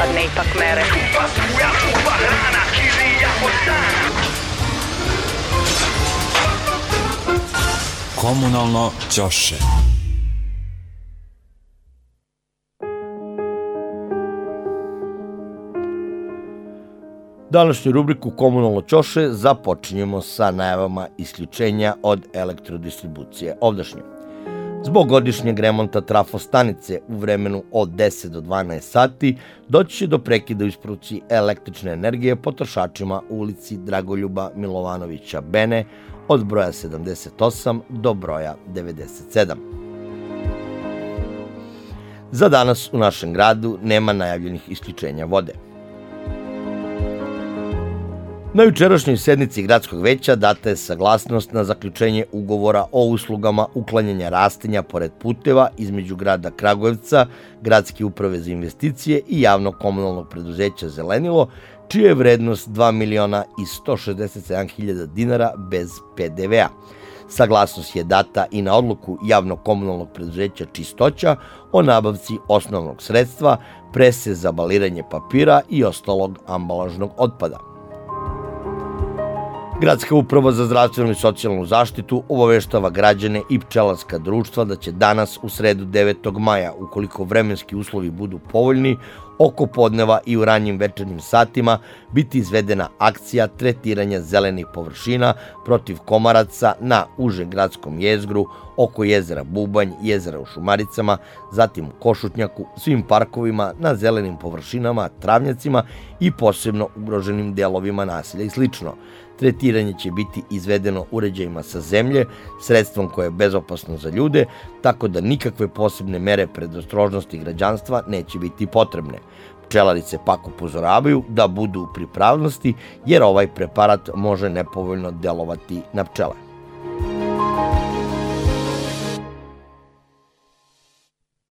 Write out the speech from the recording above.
neophodne ipak mere. Komunalno ćoše. Današnju rubriku Komunalno ćoše započinjemo sa najavama isključenja od elektrodistribucije ovdašnje. Zbog godišnjeg remonta trafostanice u vremenu od 10 do 12 sati doći će do prekida u isporuci električne energije potrošačima u ulici Dragoljuba Milovanovića Bene od broja 78 do broja 97. Za danas u našem gradu nema najavljenih isključenja vode. Na jučerašnjoj sednici gradskog veća data je saglasnost na zaključenje ugovora o uslugama uklanjanja rastinja pored puteva između grada Kragujevca, Gradske uprave za investicije i javnog komunalnog preduzeća Zelenilo, čija je vrednost 2.167.000 dinara bez PDV-a. Saglasnost je data i na odluku javnog komunalnog preduzeća Čistoća o nabavci osnovnog sredstva, prese za baliranje papira i ostalog ambalažnog otpada. Gradska uprava za zdravstvenu i socijalnu zaštitu obaveštava građane i pčelarska društva da će danas u sredu 9. maja, ukoliko vremenski uslovi budu povoljni, oko podneva i u ranjim večernjim satima biti izvedena akcija tretiranja zelenih površina protiv komaraca na užem gradskom jezgru, oko jezera Bubanj, jezera u Šumaricama, zatim u Košutnjaku, svim parkovima, na zelenim površinama, travnjacima i posebno ugroženim delovima naselja i sl. Tretiranje će biti izvedeno uređajima sa zemlje, sredstvom koje je bezopasno za ljude, tako da nikakve posebne mere predostrožnosti građanstva neće biti potrebne. Pčelarice pak upozoravaju da budu u pripravnosti jer ovaj preparat može nepovoljno delovati na pčele.